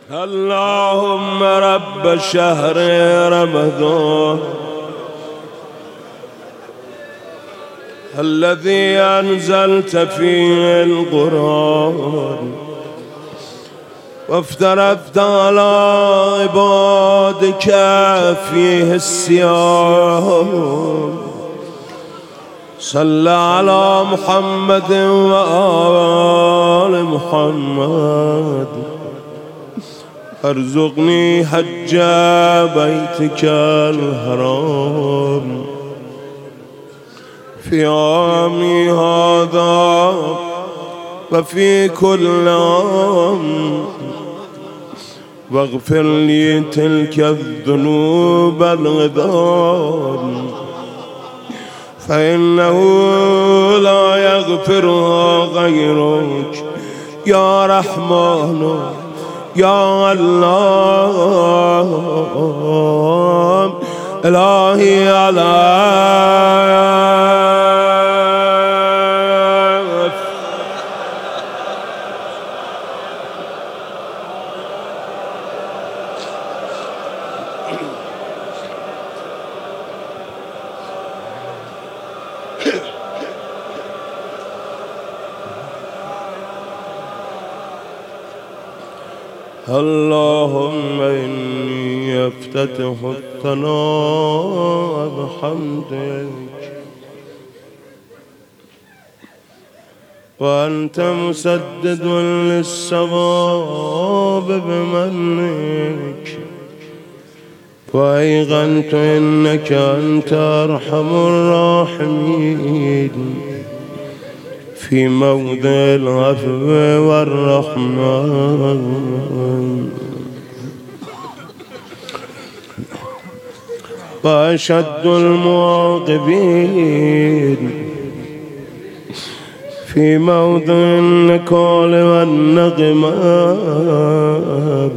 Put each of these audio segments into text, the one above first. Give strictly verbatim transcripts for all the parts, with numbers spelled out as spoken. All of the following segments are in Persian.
اللهم رب شهر رمضان الذي أنزلت فيه القرآن وافترضت على عبادك فيه الصيام، صل على محمد وآل محمد، ارزقني حج بيتك الحرام في عامي هذا وفي كل عام، واغفر لي تلك الذنوب العظام، فإنه لا يغفرها غيرك يا رحمن يا الله. إلهي عليك اللهم إني أفتتح الثناء بحمدك، وأنت مسدد للصواب بمنك، وأيقنت إنك أنت أرحم الراحمين في موضع العفو والرحمة، وأشد المعاقبين في موضع النكال والنقمة،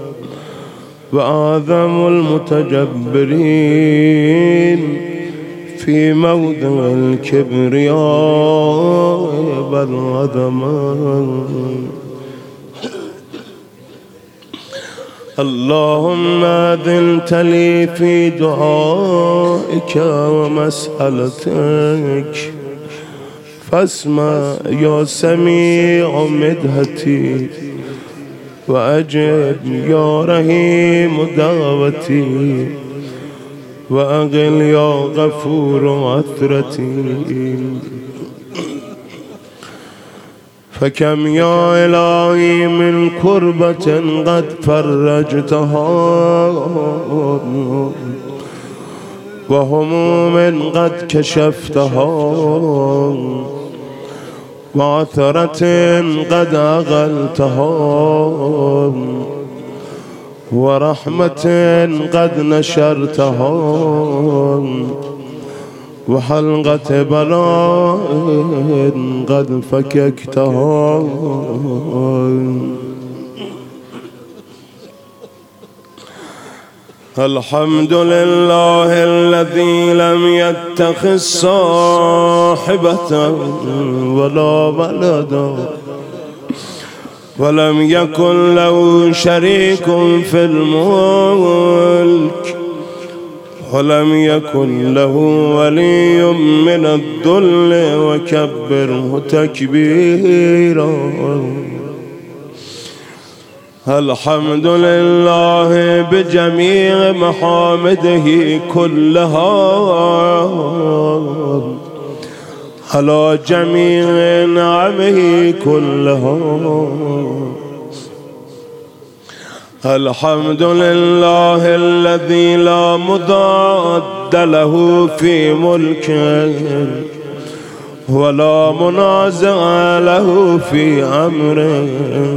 وأعظم المتجبرين في موضع الكبرياء والعظمة. اللهم أذنت لي في دعائك ومسألتك، فاسمع يا سميع مدحتي، وأجب يا رحيم دعوتي، وأغل يا غفور عثرتي. فكم يا إلهي من كربة قد فرجتها، وهموم قد كشفتها، وعثرة قد أغلتها، ورحمة قد نشرتها، وحلقة بلاء قد فككتها. الحمد لله الذي لم يتخذ صاحبة ولا ولدا، ولم يكن له شريك في الملك، ولم يكن له ولي من الذل، وكبره تكبيرا. الحمد لله بجميع محامده كلها، على جميع نعمه كلها. الحمد لله الذي لا مضاد له في ملكه، ولا منازع له في أمره.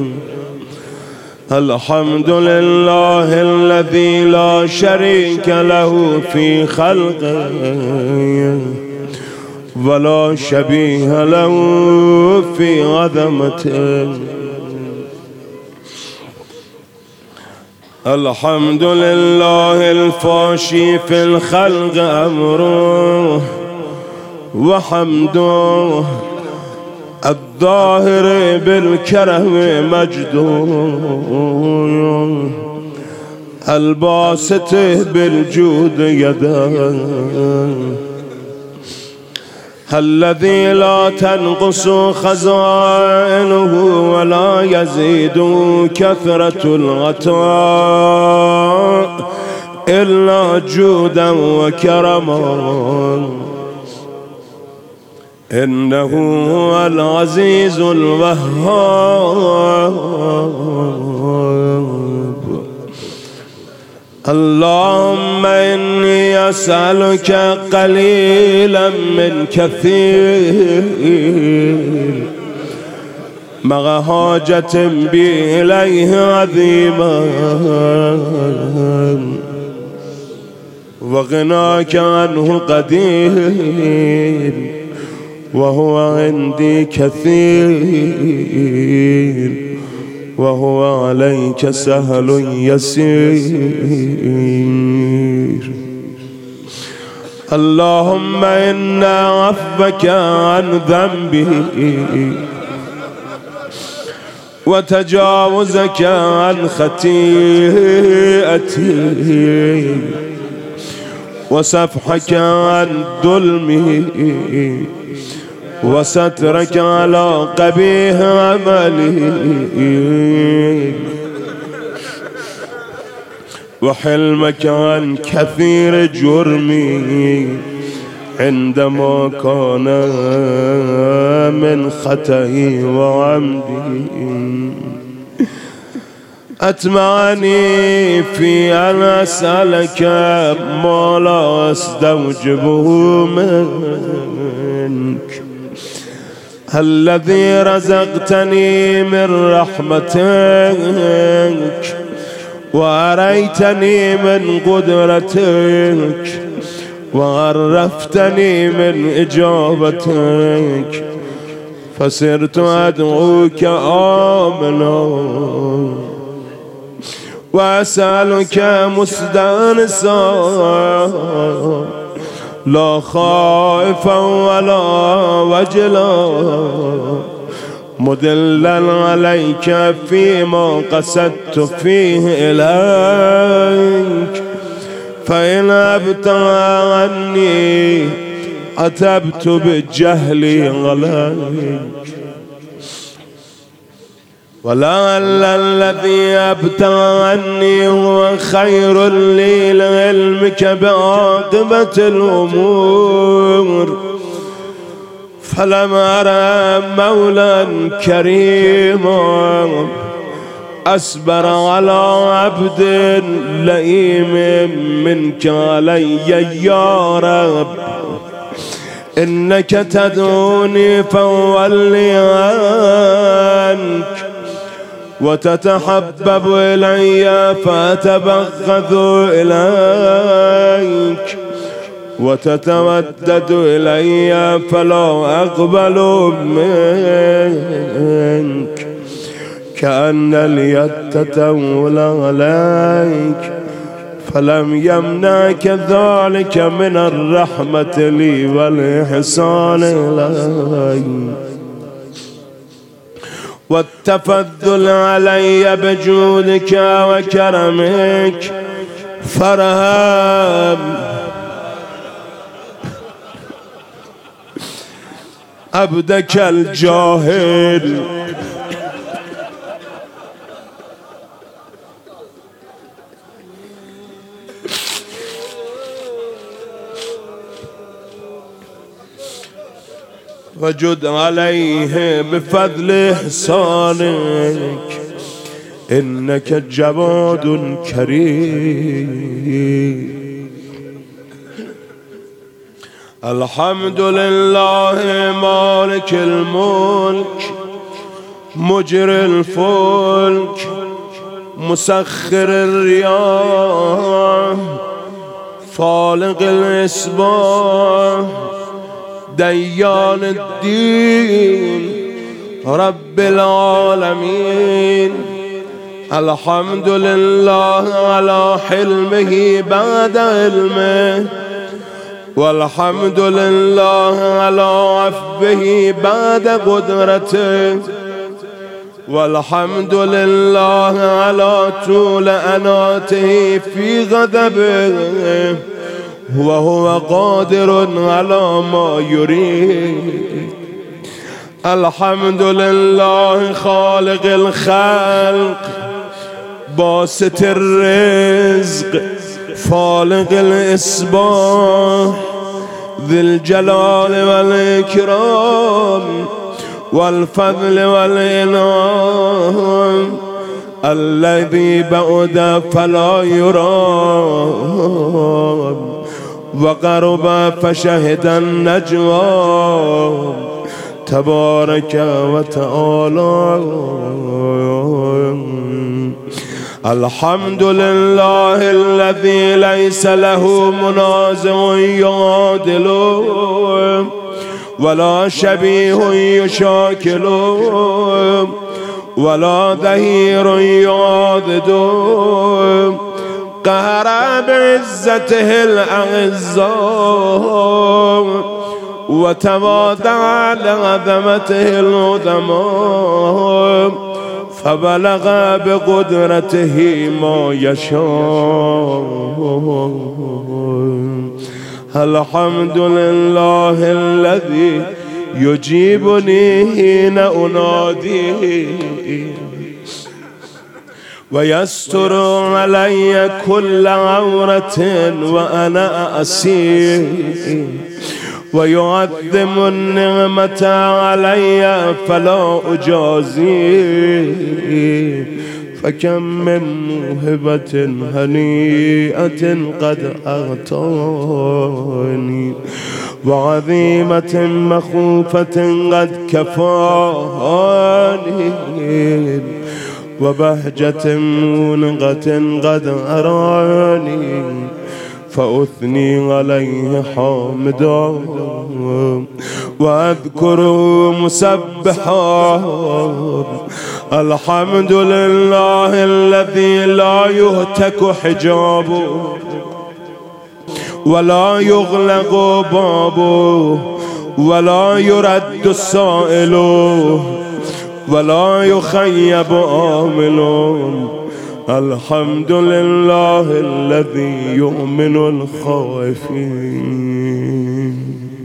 الحمد لله الذي لا شريك له في خلقه، ولا شبيه له في عظمته. الحمد لله الفاشي في الخلق أمره وحمده، الظاهر بالكرم مجده، الباسطه بالجود يده الذي لا تنقص خزائنه ولا يزيد كثرة الغطاء إلا جودا وكرما إنه هو العزيز الوهاب. اللهم إني أسألك قليلا من كثير مع حاجة بي إليه عظيما وغناك عنه قدير وهو عندي كثير وهو عليك سهل يسير. اللهم إنا عفوك عن ذنبي وتجاوزك عن خطيئتي وسفحك عن ظلمي وسترك على قبيح عملي وحلمك عن كثير جرمي عندما كان من خطئي وعمدي. أتمعني في أن أسألك ما لا أستوجبه منك الذي رزقتني من رحمتك وأريتني من قدرتك وعرفتني من إجابتك فصرت أدعوك آمنا وأسألك مستأنسا لا خائفا ولا وجلا مدلا عليك فيما قصدت فيه إليك فإن أبت عني أتبت بالجهل عليك ولعل الذي أبتغى عني هو خير لي لعلمك بعاقبة الأمور فلم أرى مولا كريما أصبر على عبد لئيم منك علي يا رب إنك تدعوني فأولي عنك وتتحبب إلي فأتبغض إليك وتتودد إلي فلا أقبل منك كأن اليد تتول عليك فلم يمنعك ذلك من الرحمة لي والإحسان إلي والتفضل علي بجودك وكرمك فارحم عبدك الجاهل وجد عليه بفضل إحسانك إنك جواد كريم. الحمد لله مالك الملك مجري الفلك مسخر الرياح فالق الإصباح ديان الدين رب العالمين. الحمد لله على حلمه بعد علمه والحمد لله على عفوه بعد قدرته والحمد لله على طول أناته في غضبه وهو قادر على ما يريد. الحمد لله خالق الخلق باسط الرزق فالق الإصباح ذي الجلال والإكرام والفضل والإنعام الذي بعد فلا يرام وقرب فشهد النجوى تبارك وتعالى. الحمد لله الذي ليس له منازع يعادله ولا شبيه يشاكله ولا ظهير يعاضده قهر بعزته الأعزاء وتواضع لعظمته العظماء فبلغ بقدرته ما يشاء. الحمد لله الذي يجيبني حين أناديه ويستر علي كل عورة وأنا أسير ويعظم النعمة علي فلا أجازي. فكم من موهبة هنيئة قد أعطاني وعظيمة مخوفة قد كفاني وبهجة منغة قد أراني فأثني عليه حامدا وأذكره مسبحا. الحمد لله الذي لا يهتك حجابه ولا يغلق بابه ولا يرد السائل ولا يخيب آمل. الحمد لله الذي يؤمن الخائفين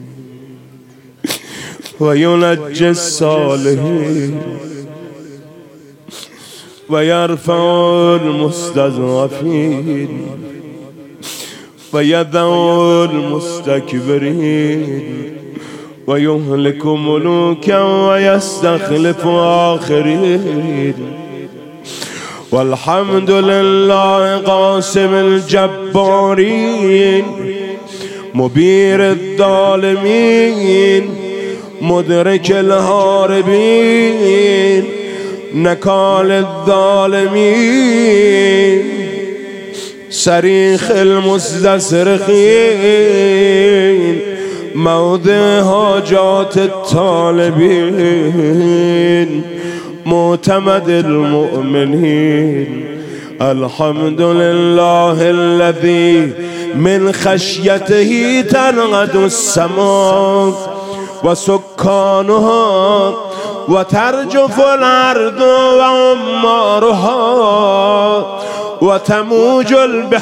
وينجي الصالحين ويرفع المستضعفين ويذل المستكبرين ويهلك ملوكا ويستخلف آخرين. والحمد لله قاسم الجبارين مبير الظالمين مدرك الهاربين نكال الظالمين صريخ المستصرخين موضع حاجات الطالبين معتمد المؤمنين. الحمد لله الذي من خشيته تنغد السماء وسكانها وترجف الأرض وعمارها وتموج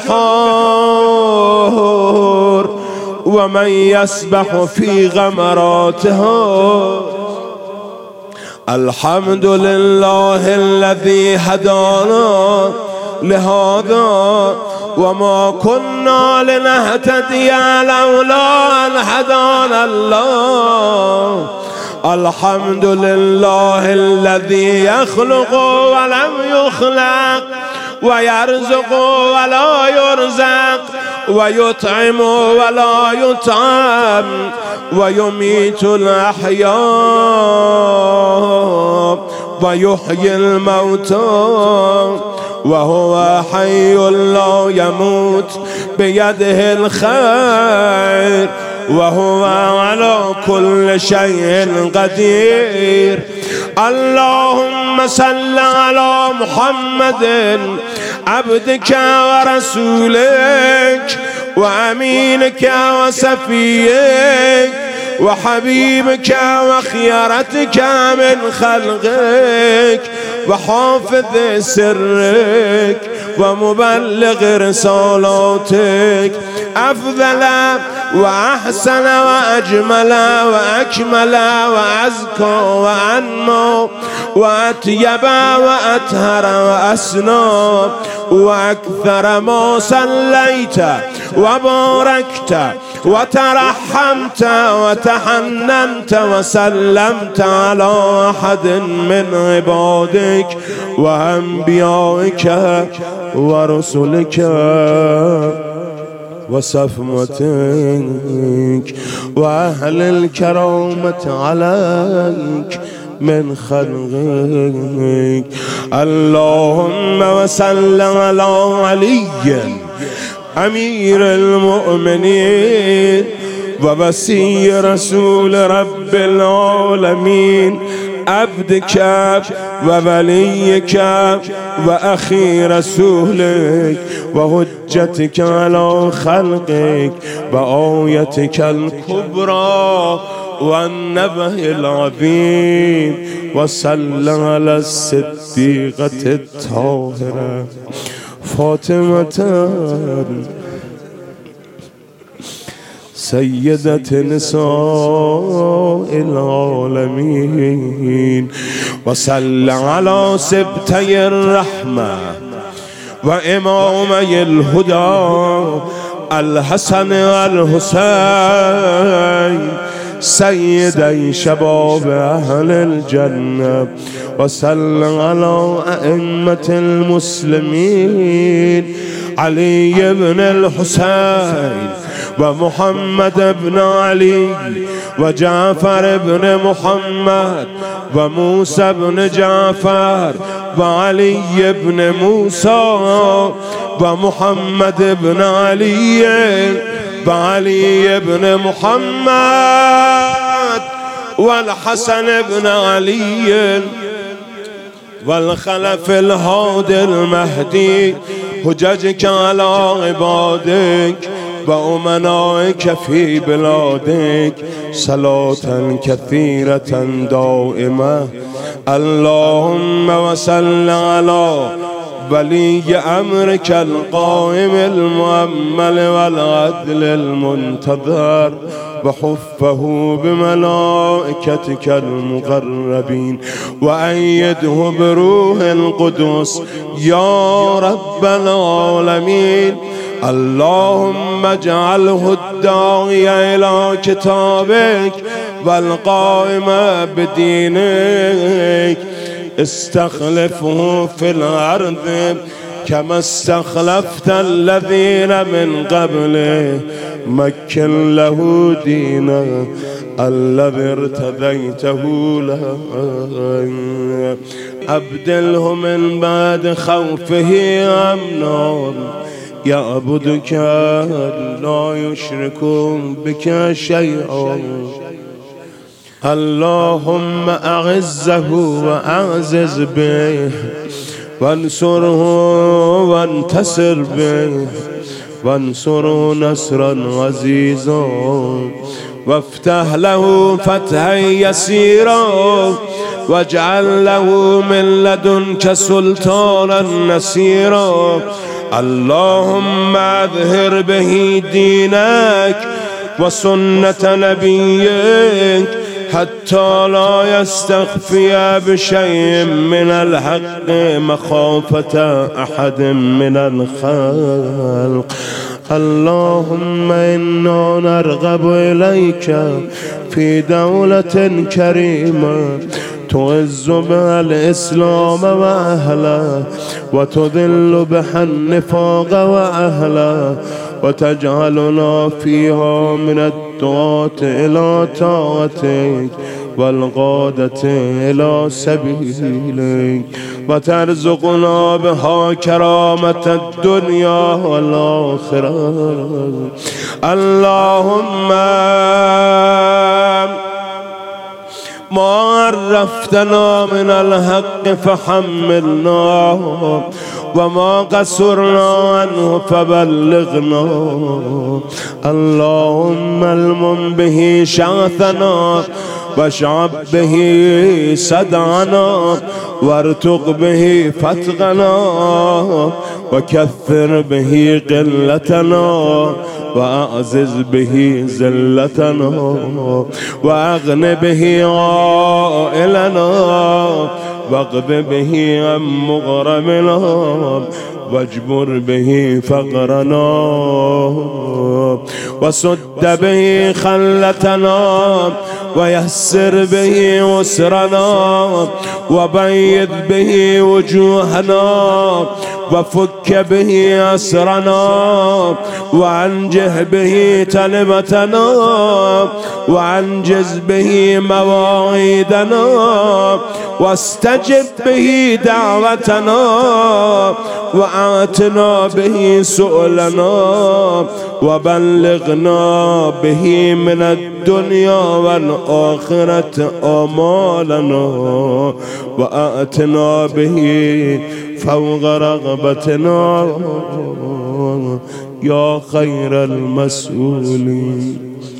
البحار ومن يسبح في غمراتها. الحمد لله الذي هدانا لهذا وما كنا لنهتدي لولا أن هدانا الله. الحمد لله الذي يخلق ولم يخلق ويرزق ولا يرزق ويطعم ولا يطعم ويميت الأحياء ويحيي الموتى وهو حي لا يموت بيده الخير وهو على كل شيء قدير. اللهم صل على محمد عبدك ورسولك وأمينك وصفيك وحبيبك وخيرتك من خلقك وحافظ سرك ومبلغ رسالاتك، أفضل وأحسن وأجمل وأكمل وأزكى وأنمى وأطيب وأطهر وأسنى وأكثر ما صليت وباركت وترحمت وتحننت وسلمت على أحد من عبادك وأنبيائك ورسلك وصفوتك وأهل الكرامة عليك من خلقك. اللهم وصل على علي أمير المؤمنين ووصي رسول رب العالمين، عبدك ووليك وأخي رسولك وحجتك على خلقك وآيتك الكبرى والنبأ العظيم. وصلى على الصديقة الطاهرة فاطمة سيدة نساء العالمين. وصلى على سبتي الرحمة وإمامي الهدى الحسن والحسين سيدي شباب أهل الجنة. وصلى على أئمة المسلمين علي بن الحسين ومحمد بن علي وجعفر بن محمد وموسى بن جعفر وعلي بن موسى ومحمد بن علي وعلي بن محمد والحسن بن علي والخلف الهادي المهدي. حججك على عبادك وأمنائك في بلادك صلاة كثيرة دائمة. اللهم وصل على ولي أمرك القائم المؤمل والعدل المنتظر وحفه بملائكتك المقربين وأيده بروح القدس يا رب العالمين. اللهم اجعله الداعي إلى كتابك والقائم بدينك. استخلفه في الأرض كما استخلفت الذين من قبله. مكن له دينا الذي ارتضيته له. أبدله من بعد خوفه أمنا يعبدك لا يشرك بك شيئا. اللهم أعزه وأعزز به وانصره وانتصر به وانصره نصرا عزيزا وافتح له فتحا يسيرا واجعل له من لدنك سلطانا نصيرا. اللهم اظهر به دينك وسنة نبيك حتى لا يستخفي بشيء من الحق مخافة أحد من الخلق. اللهم إنا نرغب إليك في دولة كريمة تعز بها الإسلام وأهله وتذل بها النفاق وأهله وتجعلنا فيها من الدعاة إلى طاعتك والقادة إلى سبيلك وترزقنا بها كرامة الدنيا والآخرة. اللهم ما عرفتنا من الحق فحملنا وما قصرنا عنه فبلغنا. اللهم المن به شعثنا واشعب به صدعنا وارتق به فتقنا وكثر به قلتنا وأعزز به زلتنا وأغن به عائلنا واقض به عن مغرمنا واجبر به فقرنا وسد به خلتنا ويسر به عسرنا وبيض به وجوهنا وفك به أسرنا وعنجه به تلبتنا وعنجز به مواعيدنا واستجب به دعوتنا وآتنا به سؤلنا وبلغنا به من الدنيا والآخرة آمالنا وآتنا به فوق رغبتنا يا خير المسؤولين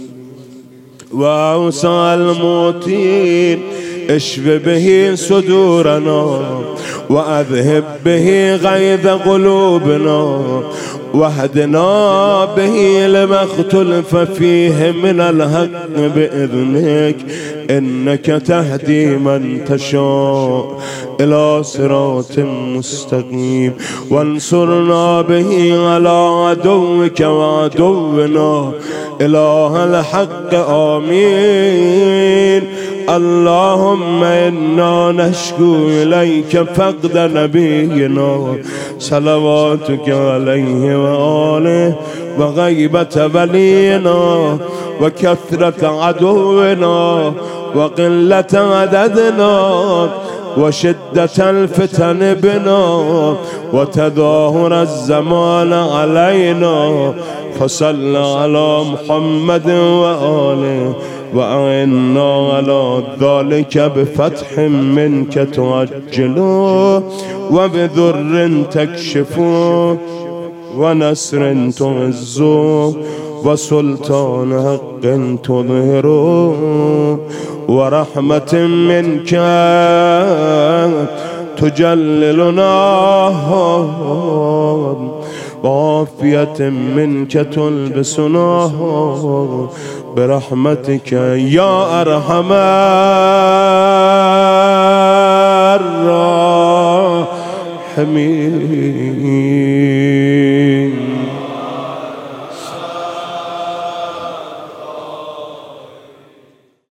وأوسع الموتين اشف به صدورنا وأذهب به غيظ قلوبنا واهدنا به لما اختلف فيه من الحق بإذنك إنك تهدي من تشاء إلى صراط مستقيم وانصرنا به على عدوك وعدونا إله الحق آمين. اللهم إنا نشكو إليك فقد نبينا صلواتك عليه وآله وغيبة ولينا وكثرة عدونا وقلة عددنا وشدة الفتن بنا وتظاهر الزمان علينا فصل على محمد وآله وأعنا على ذلك بفتح منك تعجله وبذر تكشفه ونصر تعزه وسلطان حق تظهره ورحمة منك تجللنا وعافية منك تلبسنا برحمتك يا أرحم الراحمين.